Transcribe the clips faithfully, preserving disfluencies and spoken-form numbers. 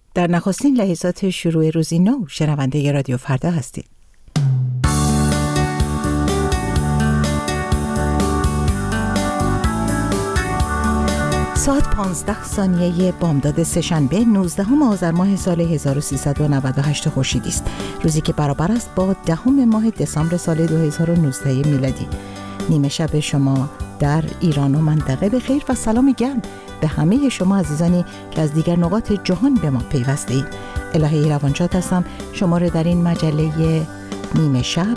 در نخستین لحظات شروع روزی نو شنونده رادیو فردا هستید. ساعت پانزده ثانیه بامداد سه‌شنبه نوزدهم آذر ماه سال هزار و سیصد و نود و هشت خورشیدی است، روزی که برابر است با دهم ماه دسامبر سال دو هزار و نوزده میلادی. نیمه شب شما در ایران و منطقه به خیر و سلام گرم به همه شما عزیزانی که از دیگر نقاط جهان به ما پیوسته اید. الهی روانشاد هستم، شما رو در این مجله نیمه شب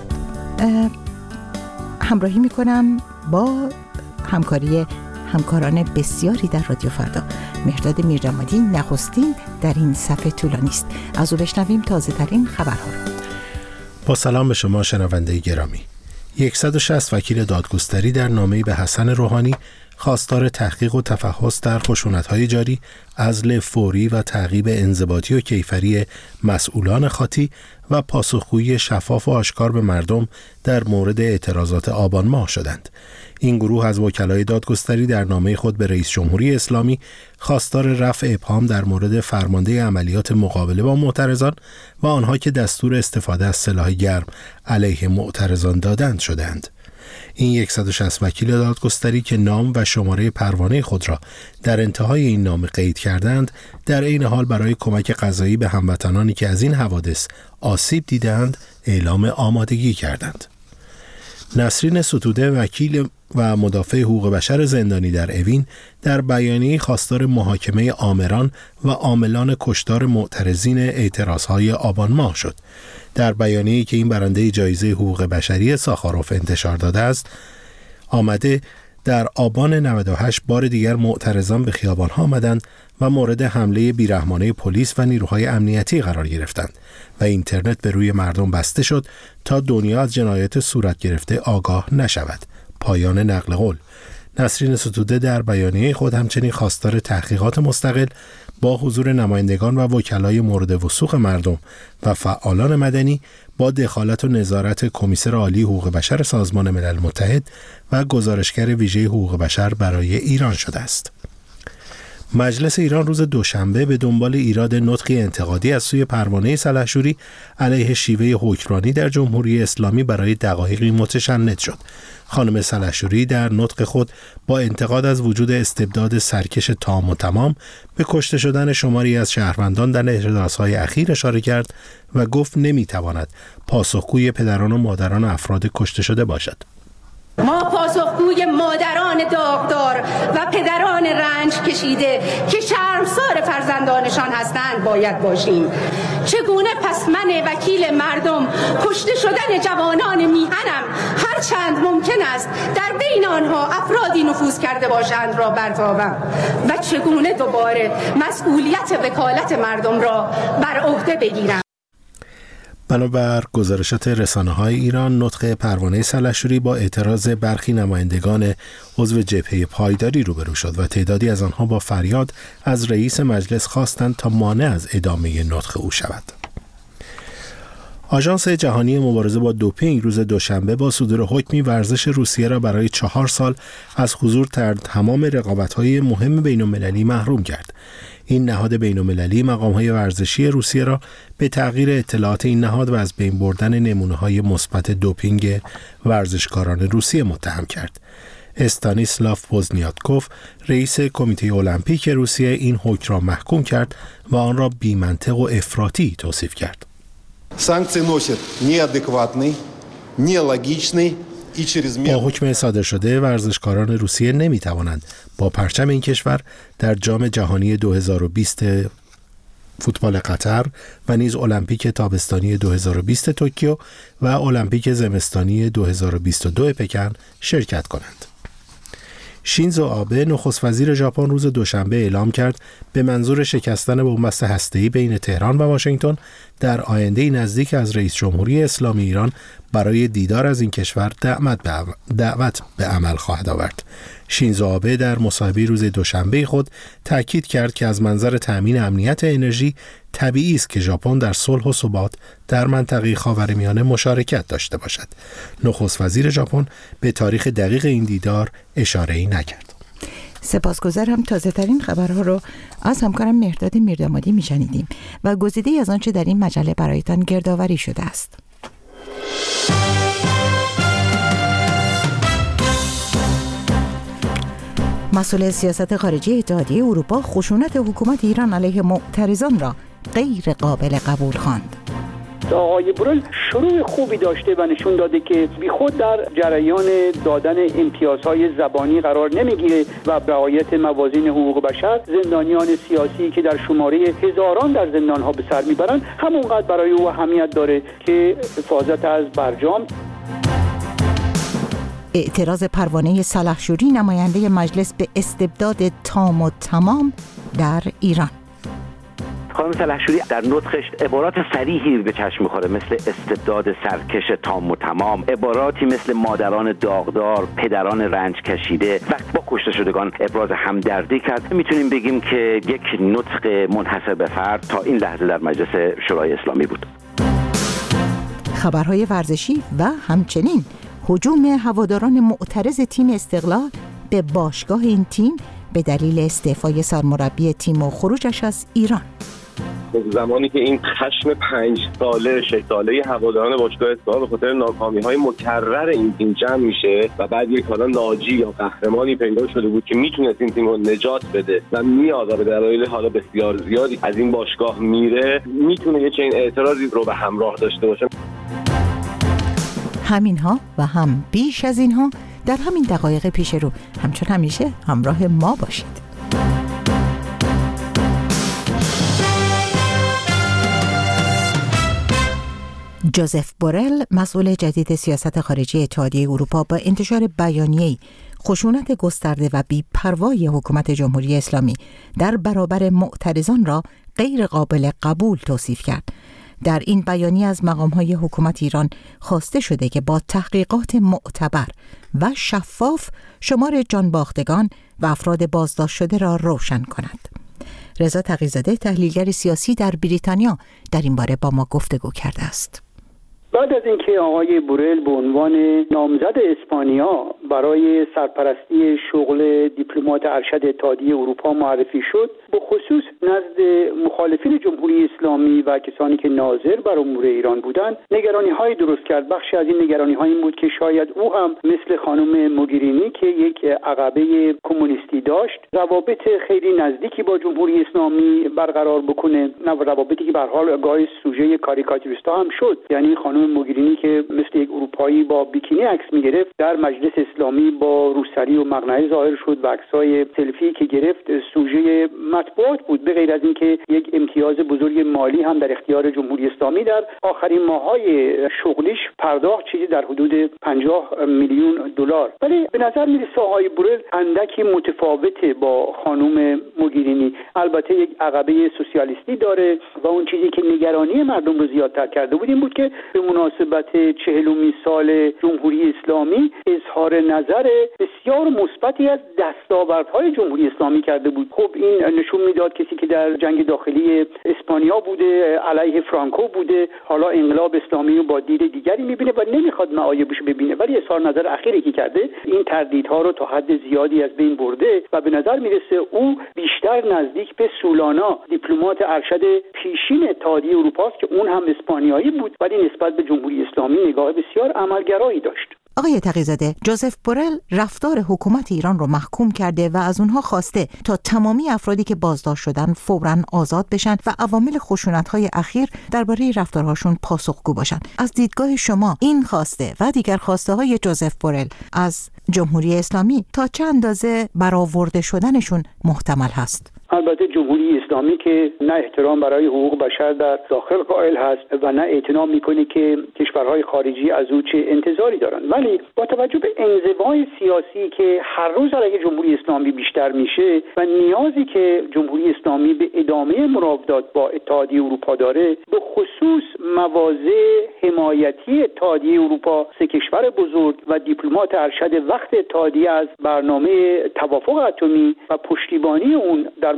همراهی میکنم با همکاری همکاران بسیاری در رادیو فردا. مهرداد میرجمادی نخستین در این صفحه طولانی است. از او بشنویم تازه ترین خبرها رو. با سلام به شما شنونده گرامی. صد و شصت وکیل دادگستری در نامه‌ای به حسن روحانی خواستار تحقیق و تفحص در خشونت‌های جاری، عزل فوری و تعقیب انضباطی و کیفری مسئولان خاطی و پاسخگویی شفاف و آشکار به مردم در مورد اعتراضات آبان ماه شدند. این گروه از وکلای دادگستری در نامه خود به رئیس جمهوری اسلامی خواستار رفع ابهام در مورد فرمانده عملیات مقابله با معترضان و آنها که دستور استفاده از سلاح گرم علیه معترضان دادند شدند. این صد و شصت وکیل دادگستری که نام و شماره پروانه خود را در انتهای این نامه قید کردند، در عین حال برای کمک قضایی به هموطنانی که از این حوادث آسیب دیدند اعلام آمادگی کردند. نسرین ستوده وکیل و مدافع حقوق بشر زندانی در اوین در بیانیه خواستار محاکمه آمران و عاملان کشتار معترضین اعتراضهای آبان ماه شد. در بیانیه‌ای که این برنده جایزه حقوق بشری ساخاروف انتشار داده است، آمده در آبان نود و هشت بار دیگر معترضان به خیابان‌ها آمدند و مورد حمله بیرحمانه پلیس و نیروهای امنیتی قرار گرفتند و اینترنت به روی مردم بسته شد تا دنیا از جنایت صورت گرفته آگاه نشود. پایان نقل قول. نسرین ستوده در بیانیه خود همچنین خواستار تحقیقات مستقل با حضور نمایندگان و وکلای مورد وثوق مردم و فعالان مدنی با دخالت و نظارت کمیسر عالی حقوق بشر سازمان ملل متحد و گزارشگر ویژه حقوق بشر برای ایران شده است. مجلس ایران روز دوشنبه به دنبال ایراد نطقی انتقادی از سوی پروانه سلحشوری علیه شیوه حکمرانی در جمهوری اسلامی برای دقایقی متشنج شد. خانم سلحشوری در نطق خود با انتقاد از وجود استبداد سرکش تام و تمام به کشته شدن شماری از شهروندان در اعتراضهای اخیر اشاره کرد و گفت نمیتواند پاسخگوی پدران و مادران افراد کشته شده باشد. ما پاسخگوی مادران داغدار و پدران رنج کشیده که شرمسار فرزندانشان هستند باید باشیم. چگونه پس من وکیل مردم کشته شدن جوانان میهنم هر چند ممکن است در بین آنها افرادی نفوذ کرده باشند را برتابم و چگونه دوباره مسئولیت وکالت مردم را بر عهده بگیرم. بنابر گزارشات رسانه‌های ایران، نطق پروانه سلحشوری با اعتراض برخی نمایندگان عضو جبهه پایداری روبرو شد و تعدادی از آنها با فریاد از رئیس مجلس خواستند تا مانع از ادامه نطق او شود. آژانس جهانی مبارزه با دوپینگ روز دوشنبه با صدور حکمی ورزش روسیه را برای چهار سال از حضور در تمام رقابت‌های مهم بین‌المللی محروم کرد. این نهاد بین‌المللی مقام‌های ورزشی روسیه را به تغییر اطلاعات این نهاد و از بین بردن نمونه‌های مثبت دوپینگ ورزشکاران روسیه متهم کرد. استانیسلاف پوزنیاتکوف، رئیس کمیته المپیک روسیه، این حکم را محکوم کرد و آن را بی‌منطق و افراطی توصیف کرد. Санкции носят неадекватный, нелогичный и чрезмерный. با حکم صادر شده ورزشکاران روسیه نمی توانند با پرچم این کشور در جام جهانی دو هزار و بیست فوتبال قطر و نیز المپیک تابستانی دو هزار و بیست توکیو و المپیک زمستانی دو هزار و بیست و دو پکن شرکت کنند. شینزو آبه نخست وزیر ژاپن روز دوشنبه اعلام کرد به منظور شکستن بنبست هسته‌ای بین تهران و واشنگتن در آینده نزدیک از رئیس جمهوری اسلامی ایران برای دیدار از این کشور دعوت به عمل, دعوت به عمل خواهد آورد. شینزو آبه در مصاحبه روز دوشنبه خود تاکید کرد که از منظر تأمین امنیت انرژی طبیعی است که ژاپن در صلح و ثبات در منطقه خاورمیانه مشارکت داشته باشد. نخست وزیر ژاپن به تاریخ دقیق این دیدار اشاره‌ای نکرد. سپاسگزارم. تازه ترین خبرها رو از همکارم مهرداد میردامادی میشنیدیم و گزیده از آنچه در این مجله برایتان گردآوری شده است. مسئول سیاست خارجی اتحادیه اروپا خشونت حکومت ایران علیه معترضان را غیر قابل قبول خواند. آقای بورل شروع خوبی داشته و نشون داده که بی خود در جریان دادن امتیازهای زبانی قرار نمیگیره و رعایت موازین حقوق بشر. زندانیان سیاسی که در شماره هزاران در زندانها به سر میبرند همونقدر برای او اهمیت داره که حفاظت از برجام. اعتراض پروانه سلحشوری نماینده مجلس به استبداد تام و تمام در ایران. خانم سلحشوری در نطقش عبارات صریحی به چشم می‌خوره، مثل استبداد سرکش تام و تمام، عباراتی مثل مادران داغدار، پدران رنج کشیده و با کشته شدگان ابراز همدردی کرد. میتونیم بگیم که یک نطق منحصر به فرد تا این لحظه در مجلس شورای اسلامی بود. خبرهای ورزشی و همچنین هجوم هواداران معترض تیم استقلال به باشگاه این تیم به دلیل استعفای سرمربی تیم و خروجش از ایران. زمانی که این خشم پنج ساله شش ساله هواداران باشگاه استقلال به خاطر ناکامی‌های مکرر این تیم جمع میشه و بعد یک حالا ناجی یا قهرمانی پیدا شده بود که میتونست این تیم رو نجات بده و میاد و به دلایل حالا بسیار زیادی از این باشگاه میره، میتونه یه چنین اعتراضی رو به همراه داشته باشه. همینها و هم بیش از اینها در همین دقایق پیش رو. همچون همیشه همراه ما باشید. جوزف بورل، مسئول جدید سیاست خارجی اتحادیه اروپا، با انتشار بیانیه‌ای خشونت گسترده و بی‌پروای حکومت جمهوری اسلامی در برابر معترضان را غیر قابل قبول توصیف کرد. در این بیانیه از مقام‌های حکومت ایران خواسته شده که با تحقیقات معتبر و شفاف شمار جانباختگان و افراد بازداشت شده را روشن کند. رضا تقی‌زاده، تحلیلگر سیاسی در بریتانیا، در این باره با ما گفتگو کرده است. بعد از اینکه آقای بورل به عنوان نامزد اسپانیا برای سرپرستی شغل دیپلمات ارشد اتحادیه اروپا معرفی شد، به خصوص نزد مخالفین جمهوری اسلامی و کسانی که ناظر بر امور ایران بودند نگرانی‌های درست کرد. بخشی از این نگرانی‌ها این بود که شاید او هم مثل خانم موگرینی که یک عقبه کمونیستی داشت روابط خیلی نزدیکی با جمهوری اسلامی برقرار بکنه، نه روابطی که به هر حال گاهی سوژه کاریکاتوریست‌ها هم شد. یعنی خانم موگرینی که مثل یک اروپایی با بیکینی عکس می‌گرفت در مجلس اسلامی با روسری و مقنعه ظاهر شد و عکسای سلفی که گرفت سوژه مطبوعات بود، به غیر از اینکه یک امتیاز بزرگ مالی هم در اختیار جمهوری اسلامی در آخرین ماه‌های شغلیش پرداخت، چیزی در حدود پنجاه میلیون دلار. ولی به نظر میرسه آقای بورل اندکی متفاوته با خانم موگرینی. البته یک عقبه سوسیالیستی داره و اون چیزی که نگرانی مردم رو زیادتر کرده بود این بود که به مناسبت چهلمین سال جمهوری اسلامی اظهار نظر بسیار مثبتی از دستاوردهای جمهوری اسلامی کرده بود. خب این نشون میداد کسی که در جنگ داخلی اسپانیا بوده، علیه فرانکو بوده، حالا انقلاب اسلامی رو با دید دیگری میبینه و نمیخواد معایبش ببینه، ولی اظهار نظر اخیری که کرده این تردیدها رو تا حد زیادی از بین برده و به نظر میرسه او بیشتر نزدیک به سولانا، دیپلمات ارشد پیشین اتحادیه اروپا است که اون هم اسپانیایی بود ولی نسبت به جمهوری اسلامی نگاه بسیار عملگرایی داشت. آقای تقی‌زاده، جوزف بورل رفتار حکومت ایران رو محکوم کرده و از اونها خواسته تا تمامی افرادی که بازداشت شدن فوراً آزاد بشن و عوامل خشونت‌های اخیر درباره رفتارهاشون پاسخگو باشن. از دیدگاه شما این خواسته و دیگر خواسته‌های جوزف بورل از جمهوری اسلامی تا چه اندازه برآورده شدنشون محتمل هست؟ البته جمهوری اسلامی که نه احترام برای حقوق بشر در داخل قائل هست و نه اعتنا میکنه که کشورهای خارجی از او چه انتظاری دارن، ولی با توجه به انزوای سیاسی که هر روز علیه جمهوری اسلامی بیشتر میشه و نیازی که جمهوری اسلامی به ادامه مراودات با اتحادیه اروپا داره، به خصوص مواضع حمایتی اتحادیه اروپا، سه کشور بزرگ و دیپلمات ارشد وقت اتحادیه از برنامه توافق اتمی و پشتیبانی اون در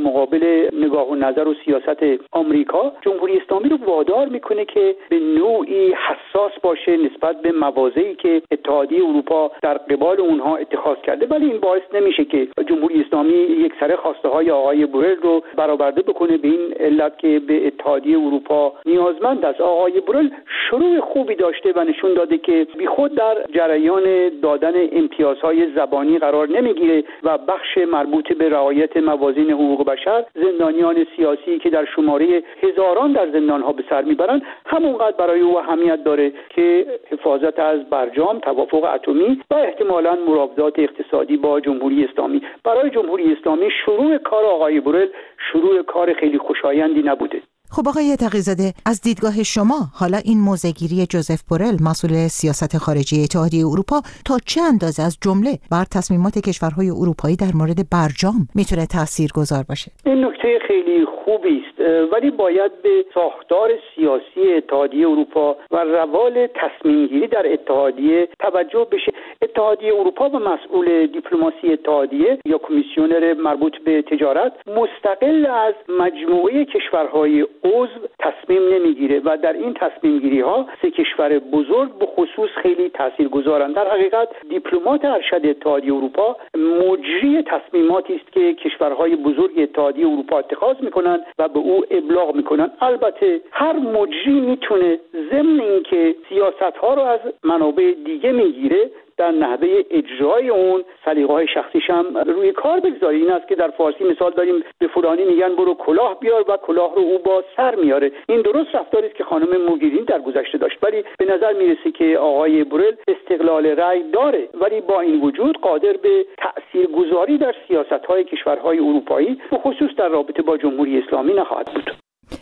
مقابل نگاه و نظر و سیاست آمریکا جمهوری اسلامی رو وادار میکنه که به نوعی حساس باشه نسبت به مواضعی که اتحادیه اروپا در قبال اونها اتخاذ کرده، ولی این باعث نمیشه که جمهوری اسلامی یک سره خواسته های آقای بورل رو برآورده بکنه، به این علت که به اتحادیه اروپا نیازمند است. آقای بورل شروع خوبی داشته و نشون داده که بیخود در جریان دادن امتیازهای زبانی قرار نمیگیره و بخش مربوط به رعایت موازین حقوق بشر، زندانیان سیاسی که در شماره هزاران در زندانها به سر میبرند، همونقدر برای او اهمیت داره که حفاظت از برجام، توافق اتمی و احتمالاً مراودات اقتصادی با جمهوری اسلامی. برای جمهوری اسلامی شروع کار آقای بورل شروع کار خیلی خوشایندی نبوده. خب آقای تقی‌زاده، از دیدگاه شما حالا این موضع‌گیری جوزف بورل مسئول سیاست خارجی اتحادیه اروپا تا چه اندازه از جمله بر تصمیمات کشورهای اروپایی در مورد برجام میتونه تاثیرگذار باشه؟ این نکته خیلی خوبی است، ولی باید به ساختار سیاسی اتحادیه اروپا و روال تصمیم گیری در اتحادیه توجه بشه. اتحادیه اروپا و مسئول دیپلماسی اتحادیه یا کمیسیونر مربوط به تجارت مستقل از مجموعه کشورهای عضو تصمیم نمیگیره و در این تصمیم گیری ها سه کشور بزرگ به خصوص خیلی تاثیرگذارند. در حقیقت دیپلمات ارشد اتحادیه اروپا مجری تصمیماتی است که کشورهای بزرگ اتحادیه اروپا اتخاذ میکنند و به او ابلاغ میکنند. البته هر مجری میتونه ضمن اینکه سیاست ها رو از منابع دیگه میگیره در نحوه اجرای اون سلیقه‌های شخصیش هم روی کار بگذاره. این است که در فارسی مثال داریم به فلانی میگن برو کلاه بیار و کلاه رو او با سر میاره. این درست رفتاری است که خانم موگرینی در گذشته داشت، ولی به نظر میرسه که آقای بورل استقلال رأی داره، ولی با این وجود قادر به تاثیرگذاری در سیاست‌های کشورهای اروپایی به خصوص در رابطه با جمهوری اسلامی نخواهد بود.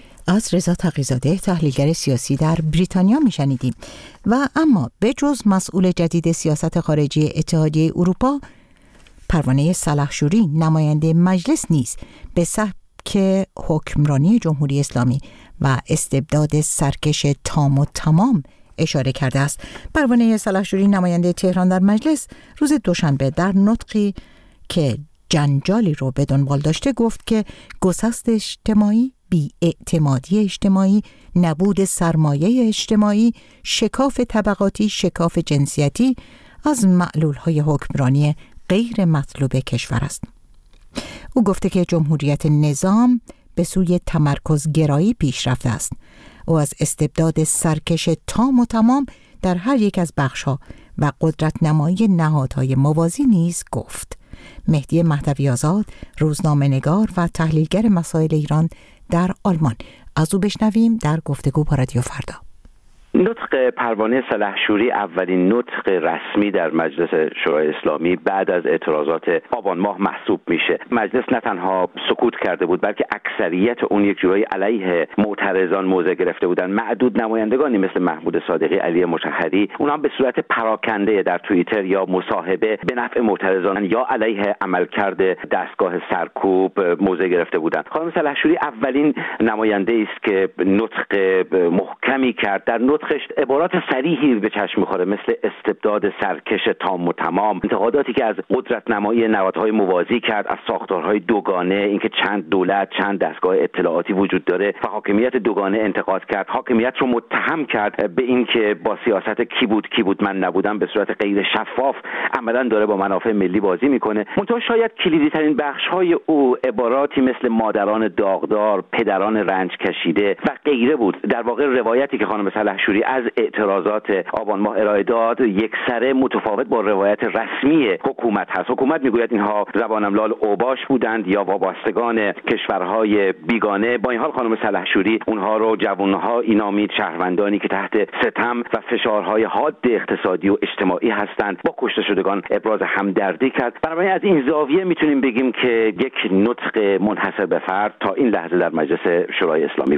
از رضا تقی‌زاده، تحلیلگر سیاسی در بریتانیا میشنیدیم. و اما به جز مسئول جدید سیاست خارجی اتحادیه اروپا، پروانه سلحشوری نماینده مجلس نیز به سبک حکمرانی جمهوری اسلامی و استبداد سرکش تام و تمام اشاره کرده است. پروانه سلحشوری نماینده تهران در مجلس روز دوشنبه در نطقی که جنجالی رو به دنبال داشته گفت که گسست اجتماعی، بی‌اعتمادی اجتماعی، نبود سرمایه اجتماعی، شکاف طبقاتی، شکاف جنسیتی از معلول‌های حکمرانی غیر مطلوب کشور است. او گفته که جمهوریت نظام به سوی تمرکزگرایی پیش رفته است. او از استبداد سرکش تام و تمام در هر یک از بخش‌ها و قدرت نمایی نهادهای موازی نیز گفت. مهدی مهدوی آزاد، روزنامه‌نگار و تحلیلگر مسائل ایران در آلمان، از او بشنویم در گفتگو با رادیو فردا. نطق پروانه سلحشوری اولین نطق رسمی در مجلس شورای اسلامی بعد از اعتراضات آبان ماه محسوب میشه. مجلس نه تنها سکوت کرده بود، بلکه اکثریت اون یک جورایی علیه معترضان موضع گرفته بودن. معدود نمایندگانی مثل محمود صادقی، علی مشهری، اونها به صورت پراکنده در توییتر یا مصاحبه به نفع معترضان یا علیه عملکرد دستگاه سرکوب موضع گرفته بودند. خانم سلحشوری اولین نماینده است که نطق محکمی کرد. در نطق عبارات صریحی به چشم می‌خوره مثل استبداد سرکش تام و تمام، انتقاداتی که از قدرت نمایی نهادهای موازی کرد، از ساختارهای دوگانه، اینکه چند دولت، چند دستگاه اطلاعاتی وجود داره و حاکمیت دوگانه انتقاد کرد. حاکمیت رو متهم کرد به اینکه با سیاست کی بود کی بود من نبودم به صورت غیر شفاف عملاً داره با منافع ملی بازی میکنه. منتها شاید کلیدی ترین بخش‌های او عباراتی مثل مادران داغدار، پدران رنج کشیده و غیره بود. در واقع روایتی که خانم سلحشوری از اعتراضات آبان ماه ارائه داد یک سره متفاوت با روایت رسمی حکومت هست. حکومت میگوید اینها زبان املال اوباش بودند یا وابستگان کشورهای بیگانه. با این حال خانم سلحشوری اونها رو جوانها اینامید، شهروندانی که تحت ستم و فشارهای حاد اقتصادی و اجتماعی هستند. با کشته شدگان ابراز همدردی کرد. بنابراین از این زاویه میتونیم بگیم که یک نطق منحصر به فرد تا این لحظه در مجلس شورای اسلامی بود.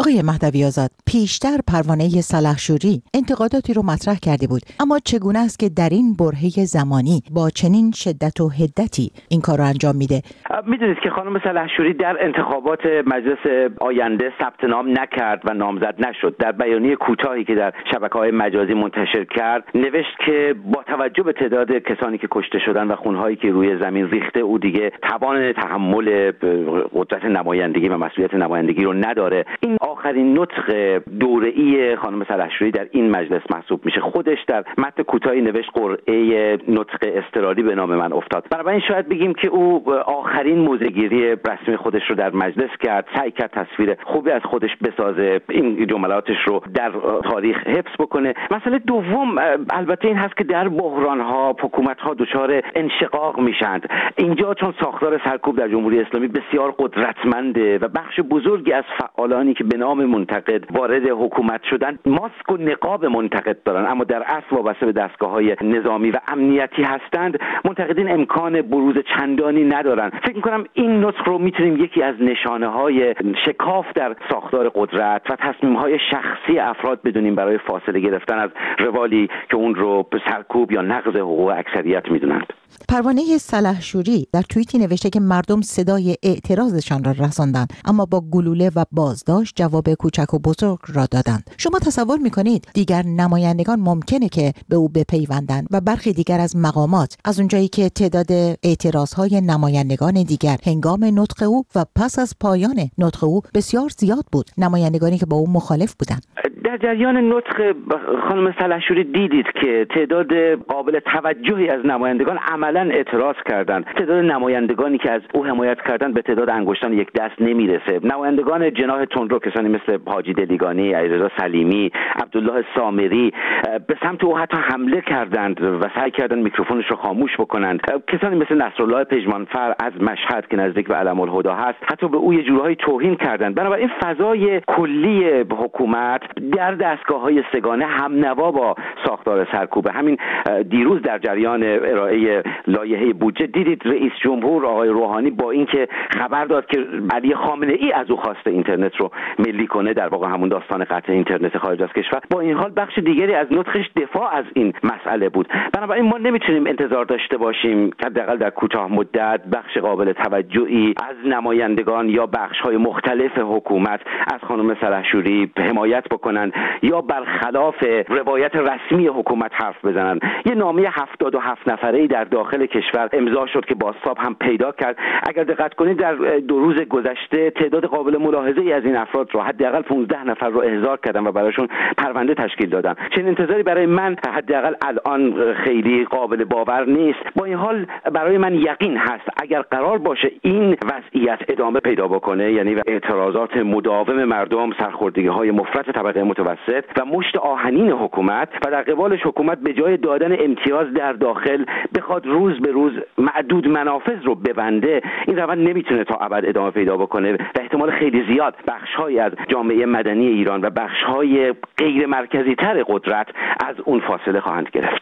آقای مهدوی آزاد، پیشتر پروانه سلحشوری انتقاداتی رو مطرح کرده بود، اما چگونه است که در این برهه زمانی با چنین شدت و حدتی این کار رو انجام میده؟ میدونید که خانم سلحشوری در انتخابات مجلس آینده ثبت نام نکرد و نامزد نشد. در بیانیه کوتاهی که در شبکه‌های مجازی منتشر کرد نوشت که با توجه به تعداد کسانی که کشته شدن و خونهایی که روی زمین ریخته، او دیگه توان تحمل قدرت نمایندگی و مسئولیت نمایندگی رو نداره. این آخرین نطق دوره‌ای خانم سلحشوری در این مجلس محسوب میشه. خودش در متن کوتاهی نوشت قرعه نطق اضطراری به نام من افتاد. بنابراین شاید بگیم که او آخرین موضع‌گیری رسمی خودش رو در مجلس کرد، سعی کرد تصویر خوبی از خودش بسازه، این جملاتش رو در تاریخ حفظ بکنه. مسئله دوم البته این هست که در بحران‌ها حکومت‌ها دچار انشقاق میشند. اینجا چون ساختار سرکوب در جمهوری اسلامی بسیار قدرتمنده و بخش بزرگی از فعالانی که به نام منتقد وارد حکومت شدن ماسک و نقاب منتقد دارن، اما در اصل وابسته به دستگاه‌های نظامی و امنیتی هستند، منتقدین امکان بروز چندانی ندارن. فکر می‌کنم این نطق رو میتونیم یکی از نشانه‌های شکاف در ساختار قدرت و تصمیم‌های شخصی افراد بدونیم برای فاصله گرفتن از روالی که اون رو به سرکوب یا نقض حقوق اکثریت میدونند. پروانه سلحشوری در توییتی نوشته که مردم صدای اعتراضشان را رساندند، اما با گلوله و بازداشت جواب کوچک و بزرگ را دادند. شما تصور میکنید دیگر نمایندگان ممکنه که به او بپیوندند و برخی دیگر از مقامات، از اونجایی که تعداد اعتراضهای نمایندگان دیگر هنگام نطق او و پس از پایان نطق او بسیار زیاد بود، نمایندگانی که با او مخالف بودند؟ در جریان نطق خانم سلحشوری دیدید که تعداد قابل توجهی از نمایندگان عملاً اعتراض کردند. تعداد نمایندگانی که از او حمایت کردند به تعداد انگشتان یک دست نمیرسه. نمایندگان جناح تندرو، کسانی مثل حاجی دلیگانی، علیرضا سلیمی، عبدالله سامری به سمت او حتی حمله کردند و سعی کردند میکروفونش رو خاموش بکنند. کسانی مثل نصرالله پژمانفر از مشهد که نزدیک به علم الهدی هست حتی به او یه جورایی توهین کردند. بنابراین فضای کلی حکومت در دستگاه‌های سگانه هم نوا با ساختار سرکوب. همین دیروز در جریان ارائه لایحه بودجه دیدید رئیس جمهور آقای روحانی با اینکه خبر داد که علی خامنه‌ای از او خواسته اینترنت رو ملی کنه، در واقع همون داستان قطع اینترنت خارج از کشور، با این حال بخش دیگری از نطقش دفاع از این مسئله بود. بنابراین ما نمیتونیم انتظار داشته باشیم که حداقل در کوتاه مدت بخش قابل توجهی از نمایندگان یا بخش‌های مختلف حکومت از خانم سلحشوری حمایت بکنن یا برخلاف روایت رسمی حکومت حرف بزنن. یه نامه هفتاد و هفت نفره‌ای در داخل کشور امضا شد که بازتاب هم پیدا کرد. اگر دقت کنید در دو روز گذشته تعداد قابل ملاحظه‌ای از این افراد رو، حداقل پانزده نفر رو احضار کردن و براشون پرونده تشکیل دادن. چنین انتظاری برای من حداقل الان خیلی قابل باور نیست. با این حال برای من یقین هست اگر قرار باشه این وضعیت ادامه پیدا بکنه، یعنی اعتراضات مداوم مردم، سرخوردگی‌های مفرط طبقه متوسط و مشت آهنین حکومت و در قبالش حکومت به جای دادن امتیاز در داخل بخواد روز به روز معدود منافذ رو ببنده، این روند نمیتونه تا ابد ادامه پیدا بکنه و احتمال خیلی زیاد بخش‌هایی از جامعه مدنی ایران و بخش‌های غیر مرکزی تر قدرت از اون فاصله خواهند گرفت.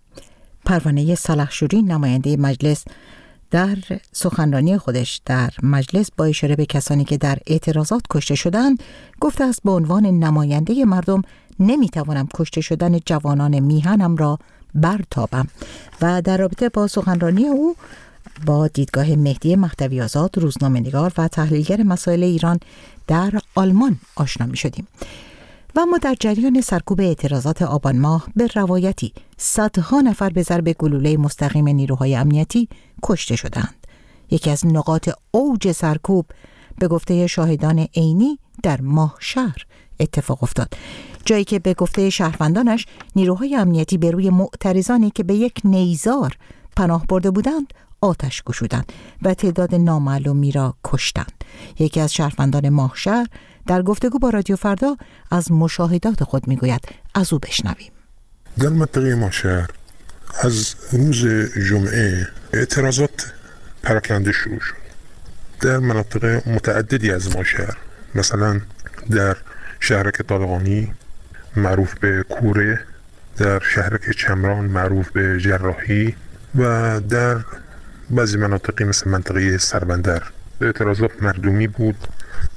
پروانه سلحشوری نماینده مجلس در سخنرانی خودش در مجلس با اشاره به کسانی که در اعتراضات کشته شدند گفته است به عنوان نماینده مردم نمیتوانم کشته شدن جوانان میهنم را برتابم. و در رابطه با سخنرانی او با دیدگاه مهدی مهدوی آزاد، روزنامه‌نگار و تحلیلگر مسائل ایران در آلمان آشنا می شدیم. و اما در جریان سرکوب اعتراضات آبان ماه به روایتی صدها نفر به ضرب گلوله مستقیم نیروهای امنیتی کشته شدند. یکی از نقاط اوج سرکوب به گفته شاهدان عینی در ماهشهر اتفاق افتاد، جایی که به گفته شهروندانش نیروهای امنیتی به روی معترضانی که به یک نیزار پناه برده بودند آتش گشودند و تعداد نامعلومی را کشتند. یکی از شهروندان ماهشهر در گفتگو با رادیو فردا از مشاهدات خود میگوید. از او بشنویم. در منطقه ماهشهر از روز جمعه اعتراضات پراکنده شروع شد در مناطق متعددی از ماهشهر، مثلا در شهرک طالقانی معروف به کوره، در شهرک چمران معروف به جراحی و در بعضی مناطقی مثل منطقه سربندر. اعتراضات مردمی بود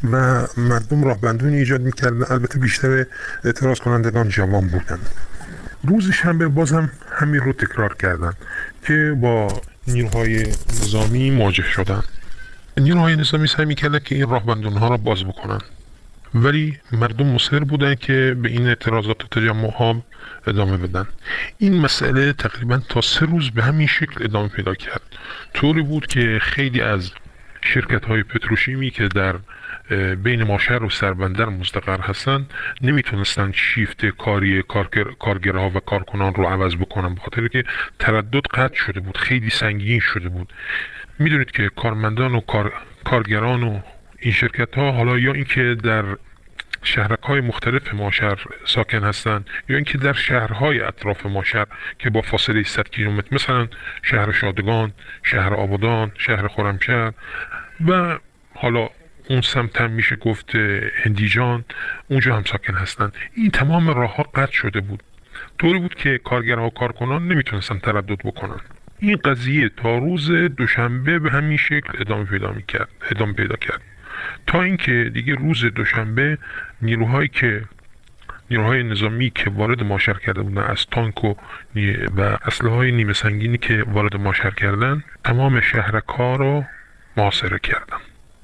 و مردم راه بندون ایجاد میکردن. البته بیشتر اعتراض کنندگان جوان بودن. روز شنبه بازم همین رو تکرار کردن که با نیروهای نظامی مواجه شدن. نیروهای نظامی سعی میکردن که این راه بندون ها را باز بکنن، ولی مردم مصر بودن که به این اعتراضات و تجمع ها ادامه بدن. این مسئله تقریبا تا سه روز به همین شکل ادامه پیدا کرد. طوری بود که خیلی از شرکت های پتروشیمی که در بین ماشهر و سربندر مستقر هستند نمیتونستن شیفت کاری کارگر، کارگرها و کارکنان رو عوض بکنن، به خاطر که تردد قطع شده بود، خیلی سنگین شده بود. میدونید که کارمندان و کار، کارگران و این شرکت ها حالا یا اینکه در شهرک های مختلف ماشهر ساکن هستند یا اینکه در شهرهای اطراف ماشهر که با فاصله صد کیلومتر، مثلا شهر شادگان، شهر آبادان، شهر خرمشهر و حالا اون سمت هم میشه گفت هندیجان، اونجا هم ساکن هستند. این تمام راه ها قطع شده بود، طوری بود که کارگرها و کارکنان نمیتونستن تردد بکنن. این قضیه تا روز دوشنبه به همین شکل ادامه پیدا میکرد ادامه پیدا کرد تا اینکه دیگه روز دوشنبه نیروهایی که نیروهای نظامی که وارد ماشهر کرده بودن از تانک و و اسلحه‌های نیمه سنگینی که وارد ماشهر کردن تمام شهرک‌ها رو محاصره کردن.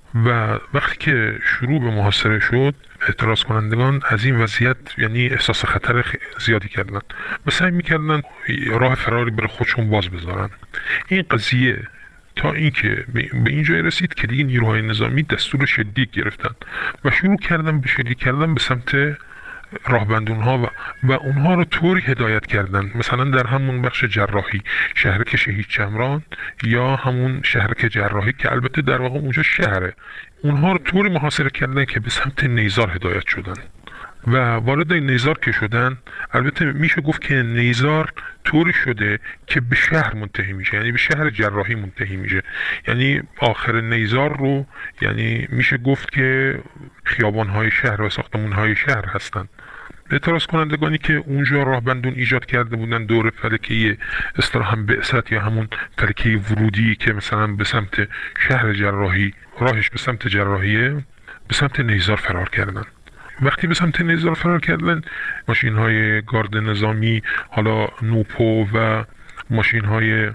و وقتی که شروع به محاصره شد، اعتراض کنندگان از این وضعیت یعنی احساس خطر زیادی کردن و سعی میکردن راه فراری برای خودشون باز بذارن. این قضیه تا اینکه به این جای رسید که دیگه نیروهای نظامی دستور شدید گرفتن و شروع کردن به شدید کردن به سمت راهبندونها و, و اونها رو طوری هدایت کردن، مثلا در همون بخش جراحی، شهرک شهید چمران یا همون شهرک جراحی که البته در واقع اونجا شهره، اونها رو طوری محاصره کردن که به سمت نیزار هدایت شدن و وارد نیزار که شدن. البته میشه گفت که نیزار طوری شده که به شهر منتهی میشه، یعنی به شهر جراحی منتهی میشه، یعنی آخر نیزار رو یعنی میشه گفت که خیابان‌های شهر و ساختمان‌های شهر هستند. اعتراض کنندگانی که اونجا راه بندون ایجاد کرده بودن دور فلکه اصطلاحاً بعثت یا همون فلکه ورودی که مثلا به سمت شهر جراحی راهش به سمت جراحیه، به سمت نیزار فرار کردن. وقتی به سمت نیزار فرار کردن، ماشین های گارد نظامی، حالا نوپو و ماشین های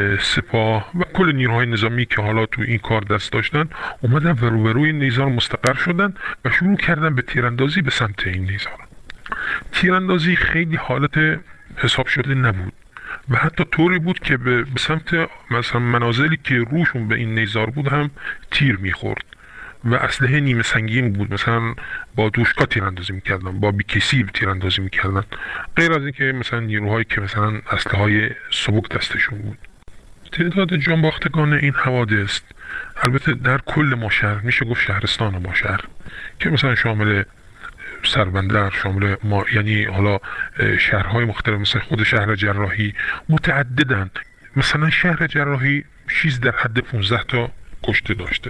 سپاه و کل نیروهای نظامی که حالا تو این کار دست داشتن اومدن و روبروی نیزار مستقر شدن و شروع کردن به تیراندازی به سمت این نیزار. تیراندازی خیلی حالت حساب شده نبود و حتی طوری بود که به سمت مثلا منازلی که روشون به این نیزار بود هم تیر میخورد و اسلحه نیمه سنگین بود، مثلا با دوشکا تیراندازی میکردن، با بیکسی تیراندازی میکردن، غیر از اینکه مثلا نیروهایی که مثلا اسلحه های سبک دستشون بود. تعداد جانباختگان این حوادث البته در کل ماشهر، میشه گفت شهرستان ماشهر که مثلا شامل سربندر، شامل ما یعنی حالا شهرهای مختلف مثل خود شهر جراحی متعددن. مثلا شهر جراحی چیز در حد پانزده تا کشته داشته.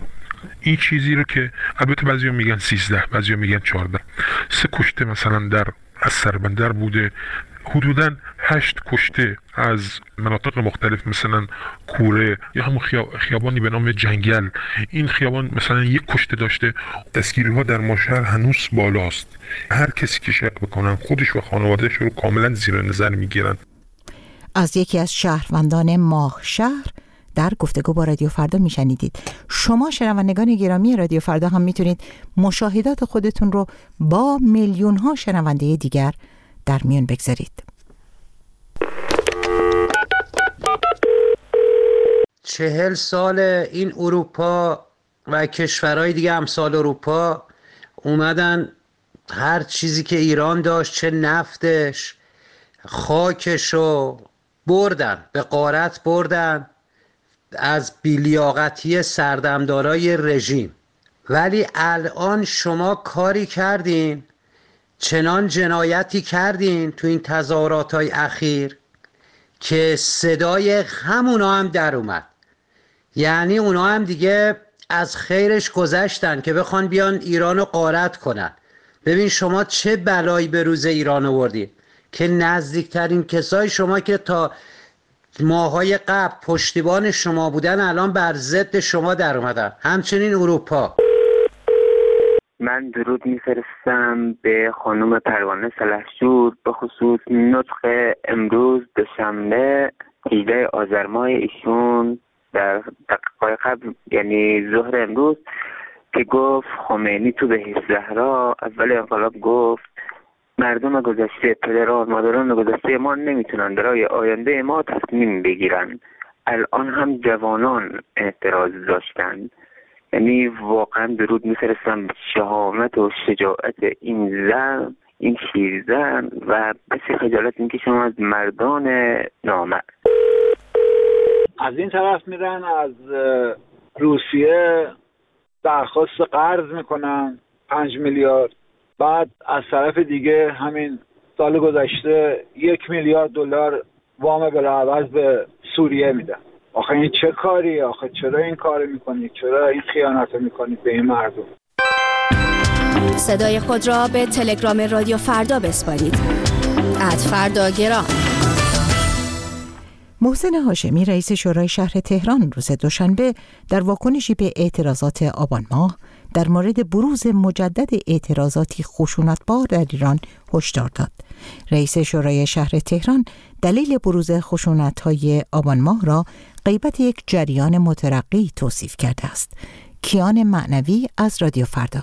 این چیزی رو که البته بعضیا میگن سیزده، بعضیا میگن چهارده. سه کشته مثلا در از سربندر بوده، حدوداً هشت کشته از مناطق مختلف مثلا کوره یا همون خیابانی به نام جنگل. این خیابان مثلا یک کشته داشته. دستگیری ها در ماشهر هنوز بالاست. هر کسی که شک بکنن خودش و خانوادهش رو کاملا زیر نظر میگیرن. از یکی از شهروندان ماهشهر در گفتگو با رادیو فردا میشنیدید. شما شنوندگان گرامی رادیو فردا هم میتونید مشاهدات خودتون رو با میلیون ها شنونده دیگر در میون بگذارید. چهل سال این اروپا و کشورهای دیگه امثال اروپا اومدن هر چیزی که ایران داشت، چه نفتش، خاکشو بردن، به غارت بردن از بیلیاقتی سردمدارای رژیم. ولی الان شما کاری کردین، چنان جنایتی کردین تو این تظاهرات‌های اخیر که صدای همونا هم در اومد. یعنی اونا هم دیگه از خیرش گذشتن که بخوان بیان ایرانو غارت کنن. ببین شما چه بلایی به روز ایران آوردین که نزدیکترین کسای شما که تا ماهای قبل پشتیبان شما بودن الان بر ضد شما در اومدن. همچنین اروپا. من درود میفرستم به خانم پروانه سلحشور به خصوص نطق امروز دوشنبه هجده آذر ماه ایشون در دقیقه قبل، یعنی ظهر امروز، که گفت خمینی تو بهشت زهرا اول انقلاب گفت مردم گذشته، پدران مادران گذشته ما نمیتونن برای آینده ما تصمیم بگیرن. الان هم جوانان اعتراض داشتن. یعنی واقعا درود میفرستم به شهامت و شجاعت این زن، این شیرزن و بسی خجالت میکشم از مردان نامرد. از این طرف میرن از روسیه درخواست قرض میکنن پنج میلیارد، بعد از طرف دیگه همین سال گذشته یک میلیارد دلار وام بلاعوض به سوریه میدن. آخه این چه کاریه؟ آخه چرا این کار میکنید؟ چرا این خیانت میکنید به این مردم؟ صدای خود را به تلگرام رادیو فردا بسپارید. ات فردا گرام. محسن هاشمی رئیس شورای شهر تهران روز دوشنبه در واکنشی به اعتراضات آبان ماه در مورد بروز مجدد اعتراضاتی خشونتبار در ایران هشدار داد. رئیس شورای شهر تهران دلیل بروز خشونت‌های آبان ماه را غیبت یک جریان مترقی توصیف کرده است. کیان معنوی از رادیو فردا.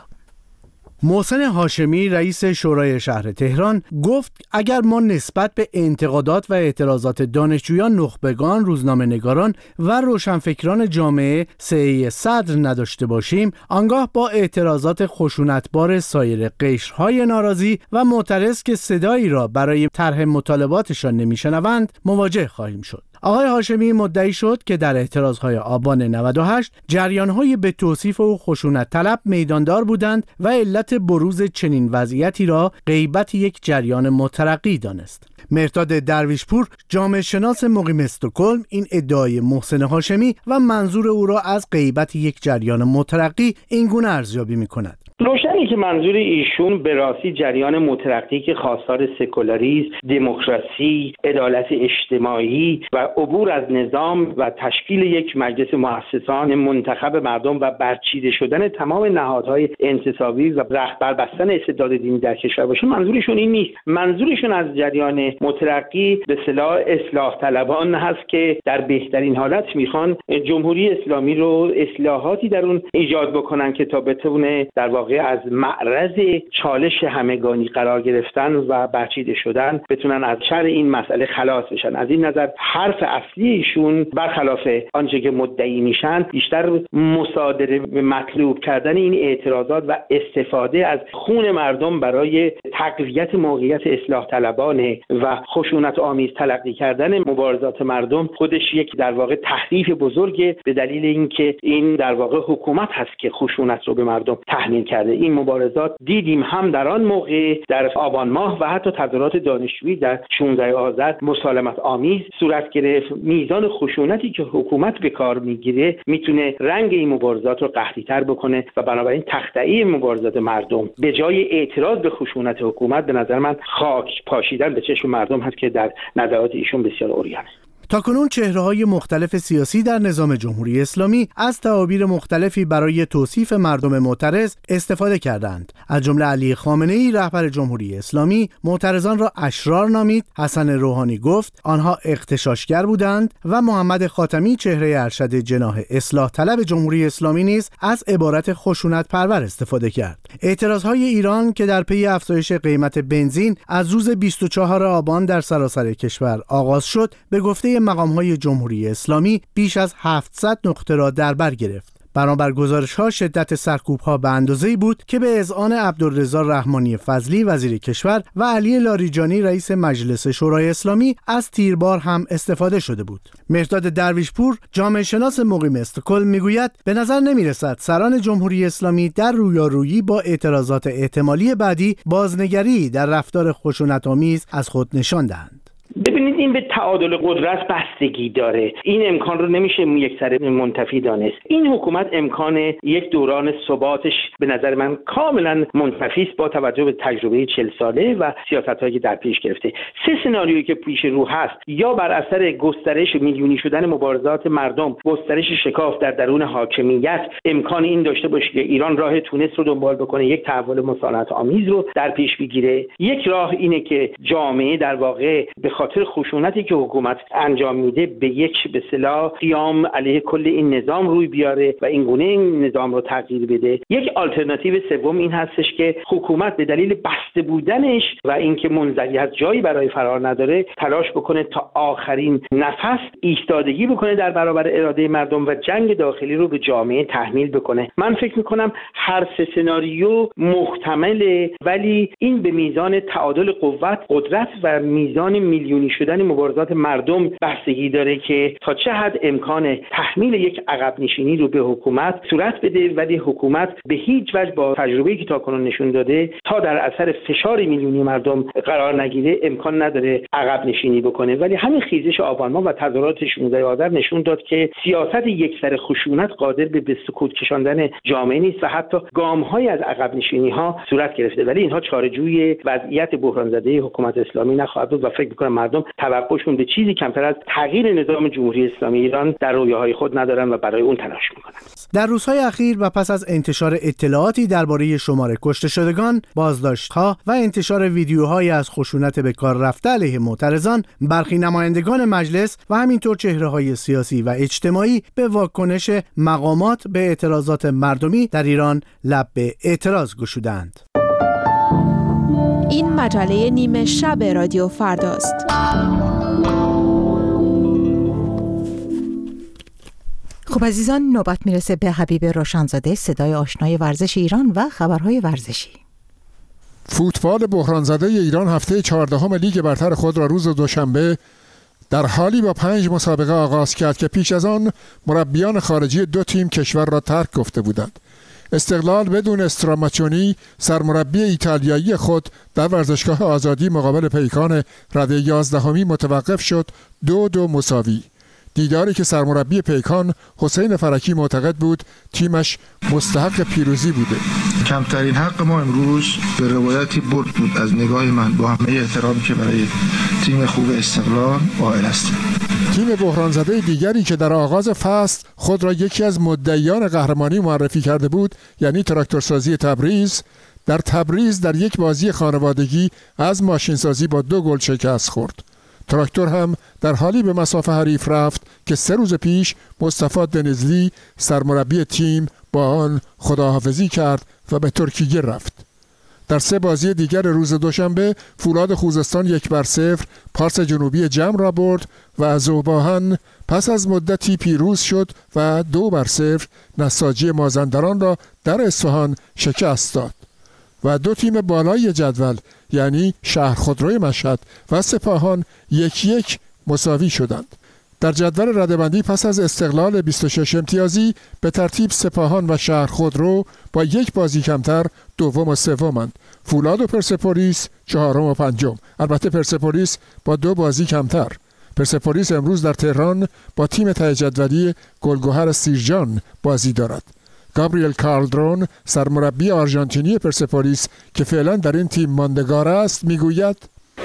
محسن هاشمی رئیس شورای شهر تهران گفت اگر ما نسبت به انتقادات و اعتراضات دانشجویان، نخبگان، روزنامه‌نگاران و روشنفکران جامعه سعی صدر نداشته باشیم، آنگاه با اعتراضات خشونتبار سایر قشرهای ناراضی و معترض که صدایی را برای طرح مطالباتشان نمیشنوند مواجه خواهیم شد. آقای هاشمی مدعی شد که در اعتراضهای آبان نود و هشت جریان‌های به توصیف او خشونت طلب میداندار بودند و علت بروز چنین وضعیتی را غیبت یک جریان مترقی دانست. مهرداد درویشپور، جامعه شناس مقیم استکهلم، این ادعای محسن هاشمی و منظور او را از غیبت یک جریان مترقی اینگونه ارزیابی می‌کند. روشنی که منظور ایشون به راستی جریان مترقی که خواستار سکولاریسم، دموکراسی، عدالت اجتماعی و عبور از نظام و تشکیل یک مجلس مؤسسان منتخب مردم و برچیده شدن تمام نهادهای انتصابی و رهبر بستن استبداد دینی در کشور باشه، منظورشون این نیست. منظورشون از جریان مترقی به اصطلاح اصلاح طلبان هست که در بهترین حالت میخوان جمهوری اسلامی رو اصلاحاتی در اون ایجاد بکنن که تا بتونه در واقع از معرض چالش همگانی قرار گرفتن و برچیده شدن بتونن از شر این مسئله خلاص بشن. از این نظر حرف اصلی ایشون برخلاف آنچه که مدعی میشن بیشتر مصادره مطلوب کردن این اعتراضات و استفاده از خون مردم برای تقویت موقعیت اصلاح طلبانه و خشونت آمیز تلقی کردن مبارزات مردم خودش یک در واقع تحریف بزرگه، به دلیل اینکه این در واقع حکومت هست که خشونت رو به مردم تحمیل کرده. این مبارزات دیدیم هم در آن موقع در آبان ماه و حتی تظاهرات دانشجویی در شانزده آذر مسالمت آمیز صورت گرفت. میزان خشونتی که حکومت به کار میگیره میتونه رنگ این مبارزات رو قحطی‌تر بکنه و بنابراین تخطئه مبارزات مردم به جای اعتراض به خشونت حکومت به نظر من خاک پاشیدن به چشم مردم هست که در نظرات ایشون بسیار عریانه. تاکنون چهره‌های مختلف سیاسی در نظام جمهوری اسلامی از تعابیر مختلفی برای توصیف مردم معترض استفاده کردند. از جمله علی خامنه‌ای رهبر جمهوری اسلامی معترضان را اشرار نامید، حسن روحانی گفت آنها اغتشاشگر بودند و محمد خاتمی چهره ارشد جناح اصلاح طلب جمهوری اسلامی نیز از عبارت خشونت پرور استفاده کرد. اعتراضهای ایران که در پی افزایش قیمت بنزین از روز بیست و چهارم آبان در سراسر کشور آغاز شد، به گفته مقام‌های جمهوری اسلامی بیش از هفتصد نقطه را در بر گرفت. بنابر گزارش‌ها شدت سرکوب‌ها به اندازه‌ای بود که به اذعان عبدالرضا رحمانی فضلی وزیر کشور و علی لاریجانی رئیس مجلس شورای اسلامی از تیربار هم استفاده شده بود. مهرداد درویشپور، جامعه شناس مقیم استکهلم میگوید به نظر نمی‌رسد سران جمهوری اسلامی در رویارویی با اعتراضات احتمالی بعدی بازنگری در رفتار خشونت‌آمیز از خود نشان دهند. ببینید این به تعادل قدرت بستگی داره. این امکان رو نمیشه یک سره منتفی دانست. این حکومت امکان یک دوران ثباتش به نظر من کاملا منتفی است با توجه به تجربه چهل ساله و سیاست‌هایی که در پیش گرفته. سه سناریویی که پیش رو هست، یا بر اثر گسترش میلیونی شدن مبارزات مردم، گسترش شکاف در درون حاکمیت، امکان این داشته باشه که ایران راه تونس رو دنبال بکنه، یک تحول مصالحت آمیز رو در پیش بگیره. یک راه اینه که جامعه در واقع به خاطر خشونتی که حکومت انجام میده به یک به اصطلاح قیام علیه کل این نظام روی بیاره و این گونه این نظام رو تغییر بده. یک آلترناتیو سوم این هستش که حکومت به دلیل بسته بودنش و اینکه منزوی از جایی برای فرار نداره تلاش بکنه تا آخرین نفس ایستادگی بکنه در برابر اراده مردم و جنگ داخلی رو به جامعه تحمیل بکنه. من فکر میکنم هر سه سناریو محتمله، ولی این به میزان تعادل قوت، قدرت و میزان میلیونی شدن مبارزات مردم بستگی داره که تا چه حد امکان تحمیل یک عقب نشینی رو به حکومت صورت بده، ولی حکومت به هیچ وجه با تجربه‌ای که تاکنون نشون داده تا در اثر فشار میلیونی مردم قرار نگیره امکان نداره عقب نشینی بکنه. ولی همین خیزش آبان ماه و تظاهرات شانزده آذر نشون داد که سیاست یکسر خشونت قادر به به سکوت کشاندن جامعه نیست و حتی گام‌های از عقب نشینی‌ها صورت گرفته، ولی اینها چاره‌جوی وضعیت بحران زده حکومت اسلامی نخواهد بود و فکر می‌کنم مردم توقعشون به چیزی کمتر از تغییر نظام جمهوری اسلامی ایران در رویاهای خود ندارن و برای اون تلاش می‌کنن. در روزهای اخیر و پس از انتشار اطلاعاتی درباره شمار کشته شدگان، بازداشت‌ها و انتشار ویدیوهایی از خشونت به کار رفته علیه معترضان، برخی نمایندگان مجلس و همینطور چهره‌های سیاسی و اجتماعی به واکنش مقامات به اعتراضات مردمی در ایران لب به اعتراض گشودند. این مجله نیمه شب رادیو فرداست. خب عزیزان، نوبت میرسه به حبیب روشنزاده، صدای آشنای ورزش ایران و خبرهای ورزشی. فوتبال بحران زده ایران هفته چهاردهم لیگ برتر خود را روز دوشنبه در حالی با پنج مسابقه آغاز کرد که پیش از آن مربیان خارجی دو تیم کشور را ترک گفته بودند. استقلال بدون استراماچونی سرمربی ایتالیایی خود در ورزشگاه آزادی مقابل پیکان رده یازدهمی متوقف شد، دو دو مساوی. دیداری که سرمربی پیکان حسین فرکی معتقد بود تیمش مستحق پیروزی بوده. کمترین حق ما امروز به روایتی برد بود از نگاه من، با همه احترامی که برای تیم خوب استقلال قائل هستم. تیم بحران زده دیگری که در آغاز فصل خود را یکی از مدعیان قهرمانی معرفی کرده بود، یعنی تراکتورسازی تبریز، در تبریز در یک بازی خانوادگی از ماشینسازی با دو گل شکست خورد. تراکتور هم در حالی به مصاف حریف رفت که سه روز پیش مصطفی دنیزلی سرمربی تیم با آن خداحافظی کرد و به ترکیه رفت. در سه بازی دیگر روز دوشنبه فولاد خوزستان یک بر صفر پارس جنوبی جمع را برد و ذوباهن پس از مدتی پیروز شد و دو بر صفر نساجی مازندران را در اصفهان شکست داد. و دو تیم بالای جدول یعنی شهر خودروی مشهد و سپاهان یک یک مساوی شدند. در جدول رده‌بندی پس از استقلال بیست و شش امتیازی به ترتیب سپاهان و شهر خودرو با یک بازی کمتر دوم و سومند. فولاد و پرسپولیس چهارم و پنجم. البته پرسپولیس با دو بازی کمتر. پرسپولیس امروز در تهران با تیم ته جدولی گلگهر سیرجان بازی دارد. گابریل کالدرون سرمربی آرژانتینی پرسپولیس که فعلا در این تیم ماندگار است میگوید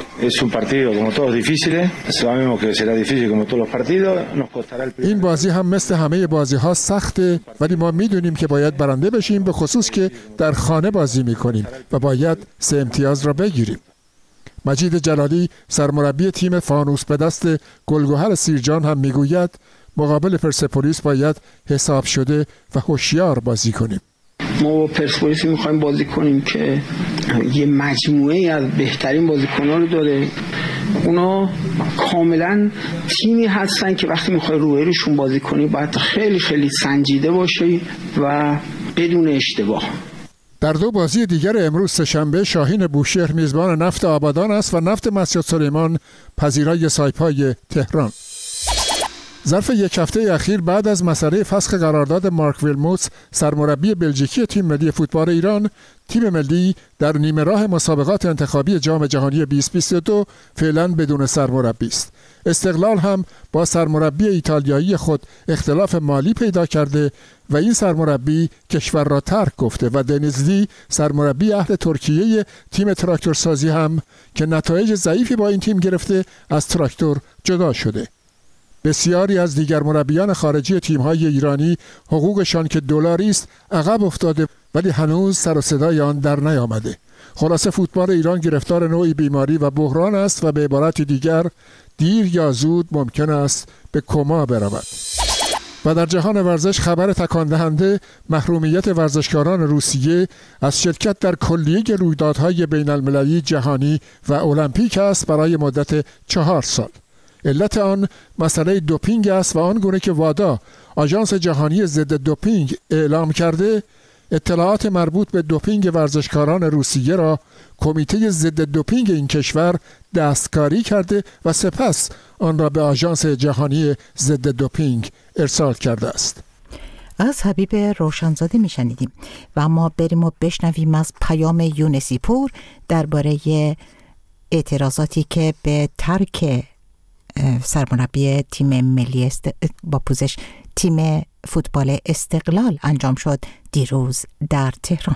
این بازی هم مثل همه بازی ها سخته، ولی ما میدونیم که باید برنده بشیم، به خصوص که در خانه بازی میکنیم و باید سه امتیاز را بگیریم. مجید جلالی سرمربی تیم فانوس به دست گلگهر سیرجان هم میگوید مقابل پرسپولیس باید حساب شده و هوشیار بازی کنیم. ما با پرسپولیس میخوایم بازی کنیم که یه مجموعه از بهترین بازیکن‌ها رو داره. اونا کاملا تیمی هستن که وقتی میخوای روبروشون بازی کنی باید خیلی خیلی سنجیده باشی و بدون اشتباه. در دو بازی دیگر امروز سه‌شنبه شاهین بوشهر میزبان نفت آبادان است و نفت مسجد سلیمان پذیرای سایپای تهران. ظرف یک هفته اخیر بعد از مسئله فسخ قرارداد مارک ویلموتس سرمربی بلژیکی تیم ملی فوتبال ایران، تیم ملی در نیمه راه مسابقات انتخابی جام جهانی بیست بیست و دو فعلا بدون سرمربی است. استقلال هم با سرمربی ایتالیایی خود اختلاف مالی پیدا کرده و این سرمربی کشور را ترک گفته و دنیزلی سرمربی اهل ترکیه تیم تراکتورسازی هم که نتایج ضعیفی با این تیم گرفته از تراکتور جدا شده. بسیاری از دیگر مربیان خارجی تیم‌های ایرانی حقوقشان که دلاری است عقب افتاده ولی هنوز سر و صدای آن در نیامده. خلاصه فوتبال ایران گرفتار نوعی بیماری و بحران است و به عبارت دیگر دیر یا زود ممکن است به کما برود. و در جهان ورزش خبر تکان دهنده محرومیت ورزشکاران روسیه از شرکت در کلیه رویدادهای بین المللی جهانی و المپیک است برای مدت چهار سال. علت آن مسئله دوپینگ است و آن گونه که وادا آژانس جهانی ضد دوپینگ اعلام کرده اطلاعات مربوط به دوپینگ ورزشکاران روسیه را کمیته ضد دوپینگ این کشور دستکاری کرده و سپس آن را به آژانس جهانی ضد دوپینگ ارسال کرده است. از حبیب روشنزاده میشنیدیم و اما بریم و بشنویم از پیام یونسی پور درباره اعتراضاتی که به ترک سرمربی تیم ملی است... با پوزش تیم فوتبال استقلال انجام شد دیروز در تهران.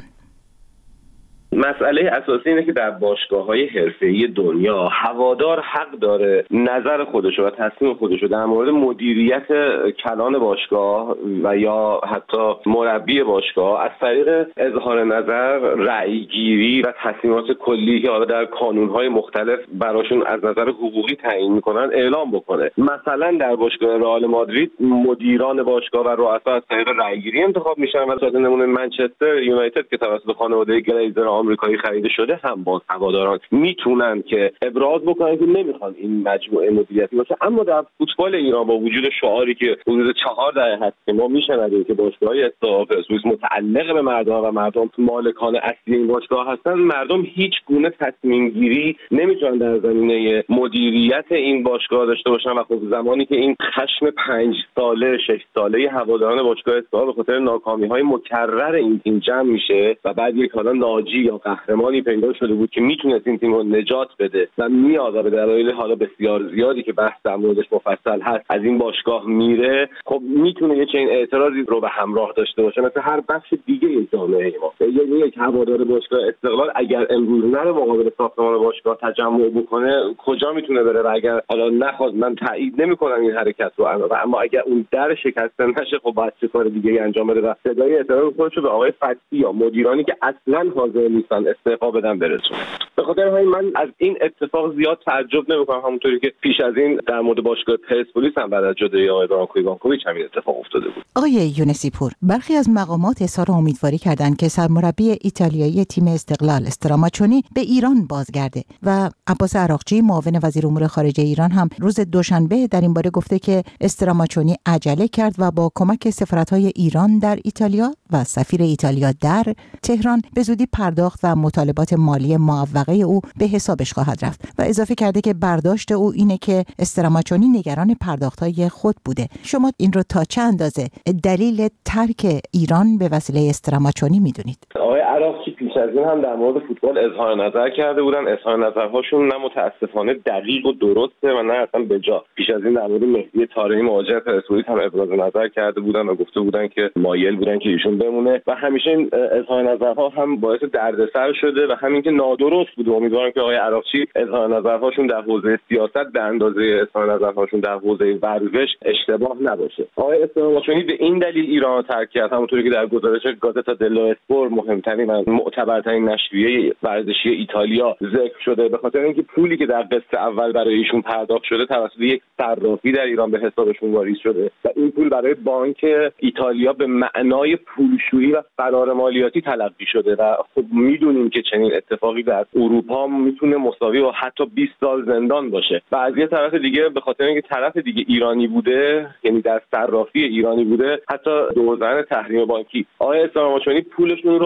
مسئله اساسی اینه که در باشگاه‌های حرفه‌ای دنیا هوادار حق داره نظر خودشو و تصمیم خودشو در مورد مدیریت کلان باشگاه و یا حتی مربی باشگاه از طریق اظهار نظر، رأی‌گیری و تصمیمات کلی که حالا در کانون‌های مختلف براشون از نظر حقوقی تعیین می‌کنن اعلام بکنه. مثلا در باشگاه رئال مادرید مدیران باشگاه و رؤسا از طریق رأی‌گیری انتخاب میشن و مثلا نمونه منچستر یونایتد که توسط خانواده گلیزر آمریکایی خریده شده هم باز هواداران میتونن که ابراز بکنن که نمیخوان این مجموعه مدیریتی باشه. اما در فوتبال ایران با وجود شعاری که حدود چهار دهه هست که ما میشنویم که باشگاه‌های استقلال پرسپولیس متعلق به مردم و مردم مالکان اصلی این باشگاه هستن، مردم هیچ گونه تصمیم گیری نمیتونن در زمینه مدیریت این باشگاه داشته باشن و خب زمانی که این خشم پنج ساله شش ساله هواداران باشگاه استقلال به خاطر ناکامی‌های مکرر این تیم جمع میشه و بعد یک حالا ناجی یا قهرمانی پیدا شده بود که میتونست این تیم رو نجات بده و میاد و به دلایل حالا بسیار زیادی که بحث در موردش مفصل هست از این باشگاه میره، خب میتونه یه چنین اعتراضی رو به همراه داشته باشه مثل هر بخش دیگه جامعه ما. یعنی یک هوادار باشگاه استقلال اگر امروز نره مقابل ساختمان باشگاه تجمع بکنه کجا میتونه بره؟ و اگر حالا نخواد، من تایید نمیکنم این حرکت رو، اما اگر اون در شکسته نشه خب باید چه کار دیگه‌ای انجام بده و صدای اعتراض خودش رو به آقای فتحی یا مدیرانی که اصلا حاضر نیستن استعفا بدن برسونه. به خاطر همین من از این اتفاق زیاد تعجب نمی‌کنم، همونطوری که پیش از این در مورد باشگاه پرسپولیس هم بعد از جدایی آقای برانکو ایوانکوویچ همین اتفاق افتاده بود. آقای یونسی پور، برخی از مقامات اظهار امیدواری کردند که سرمربی ایتالیایی تیم استقلال استراماچونی به ایران بازگرده و عباس عراقچی معاون وزیر امور خارجه ایران هم روز دوشنبه در این باره گفته که استراماچونی عجله کرد و با کمک سفارت‌های ایران در ایتالیا و سفیر ایتالیا در تهران به زودی پرداخت و مطالبات مالی معوقه او به حسابش خواهد رفت و اضافه کرده که برداشت او اینه که استراماچونی نگران پرداخت‌های خود بوده. شما این رو تا چه اندازه دلیل ترک ایران به وسیله استراماچونی میدونید؟ آقای عراقچی پیش از این هم در مورد فوتبال اظهار نظر کرده بودن، اظهار نظرهاشون نه متاسفانه دقیق و درسته و نه اصلا به جا. پیش از این در مورد مهدی طارمی مهاجم پرسپولیس هم ابراز نظر کرده بودن و گفته بودن که مایل بودن که ایشون بمونه و همیشه این اظهار نظرها هم باعث دردسر شده و همین که نادرست بود. امیدوارم که آقای عراقچی اظهار نظرهاشون در حوزه سیاست به اندازه اظهار نظرهاشون در حوزه ورزش اشتباه نباشه. آقای استراماچونی به این دلیل ایران رو ترک کرد، همونطوری که در گزارش گازتا دلو اسپورت مهمترین و معتبرترین نشریه ورزشی ایتالیا ذکر شده، به خاطر اینکه پولی که در قسط اول برای ایشون پرداخت شده توسط یک صرافی در ایران به حسابشون واریز شده و این پول برای بانک ایتالیا به معنای پولشویی و فرار مالیاتی تلقی شده و خب میدونیم که چنین اتفاقی در اروپا میتونه مساوی و حتی بیست سال زندان باشه. و از یه طرف دیگه به خاطر اینکه طرف دیگه ایرانی بوده، یعنی در صرافی ایرانی بوده، حتی دوزن تحریم بانکی، آقای استراماچونی پولشون رو میخوان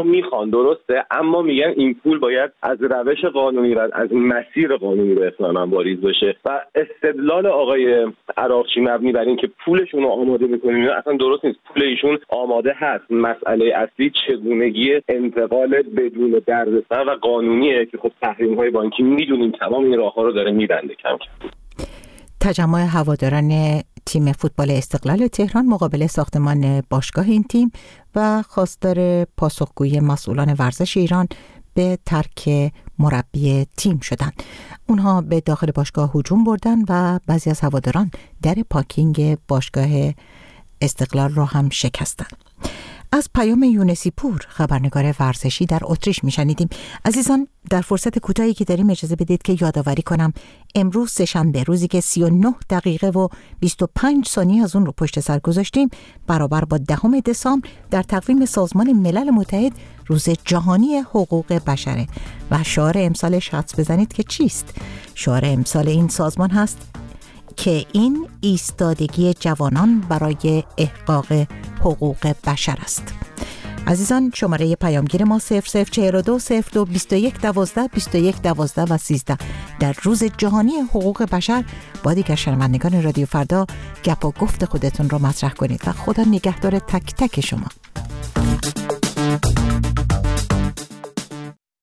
ایران، درسته، اما میگن این پول باید از روش قانونی و از مسیر قانونی به اسلام واریز بشه و استدلال آقای عراقچی مبنی بر این که پولشون رو آماده میکنیم اصلا درست نیست. پول ایشون آماده هست، مسئله اصلی چگونگی انتقال بدون دردسر و قانونیه که خب تحریم‌های بانکی میدونیم تمام این راه‌ها رو داره میبنده. کم کم تجمع هواداران تیم فوتبال استقلال تهران مقابل ساختمان باشگاه این تیم و خواستار پاسخگویی مسئولان ورزش ایران به ترک مربی تیم شدند. اونها به داخل باشگاه هجوم بردن و بعضی از هواداران در پارکینگ باشگاه استقلال را هم شکستند. از پیام یونسی پور، خبرنگار ورزشی در اتریش میشنیدیم. عزیزان، در فرصت کوتاهی که داریم اجازه بدید که یادآوری کنم امروز سه‌شنبه، روزی که سی و نه دقیقه و بیست و پنج ثانیه از اون رو پشت سر گذاشتیم، برابر با دهم دسامبر در تقویم سازمان ملل متحد روز جهانی حقوق بشره و شعار امسالش حدس بزنید که چیست؟ شعار امسال این سازمان هست که این ایستادگی جوانان برای احقاق حقوق بشر است. عزیزان، شماره پیامگیر ما صفر صفر چهل و دو صفر دو بیست و یک دوازده بیست و یک دوازده و سیزده. در روز جهانی حقوق بشر با دیگر شنوندگان رادیو فردا گپ و گفت خودتون رو مطرح کنید و خدا نگهدار تک تک شما.